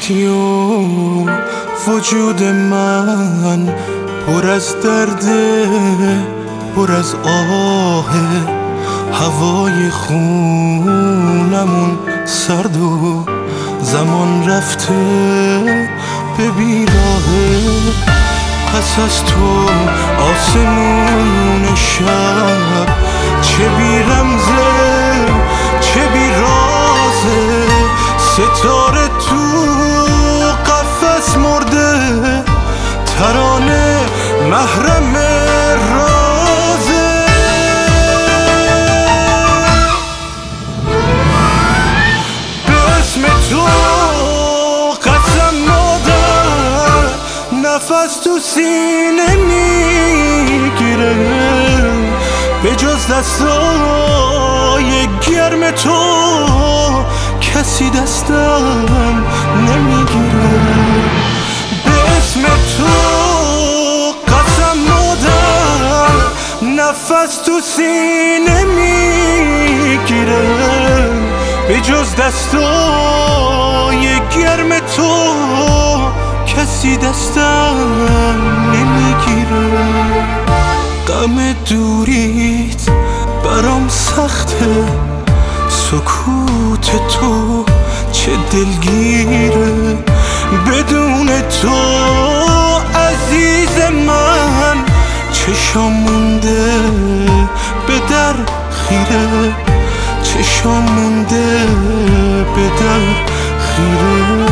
خورشیدی و وجود من پر از درده، پر از آهه، هوای خونمون سرد و زمان رفته به بیراهه. پس از تو آسمون شب چه بی رمزه چه بی رازه، ستاره تو قفس مرده، ترانه محرم رازه. به اسم تو قسم مادر، نفس تو سینه میگیره، به جز دستای گرم تو کسی دستم نمیگیره. به اسم تو قسم مادر، نفس تو سینه میگیره، به جز دستای گرم تو کسی دستم نمیگیره. غم دوریت برام سخته، سکوت تو چه دلگیره، بدون تو عزیز من چشام مونده به در خیره، چشام مونده به در خیره.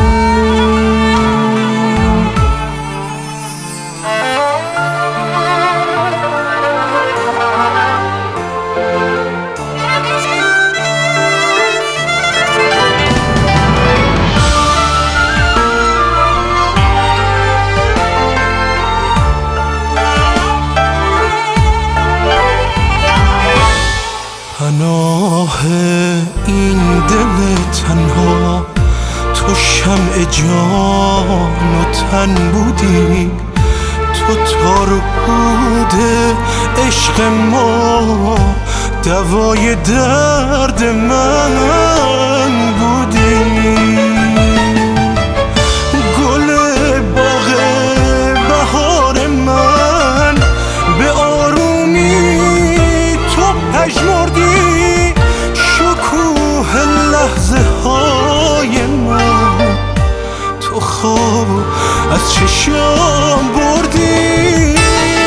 پناه این دل تنها تو شمع جان و تن بودی، تو تار و پود عشق ما، دوای درد من بودی. گل باغ بهار من به آرومی تو پژمردی، شکوه لحظه های من تو خواب از چشام بردی.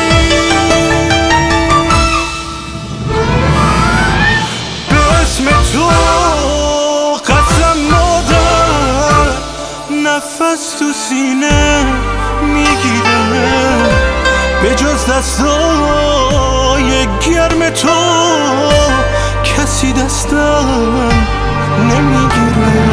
به اسم تو قسم مادر، نفس تو سینه میگیره، به جز دستای گرم تو کسی دستم نمیگیره.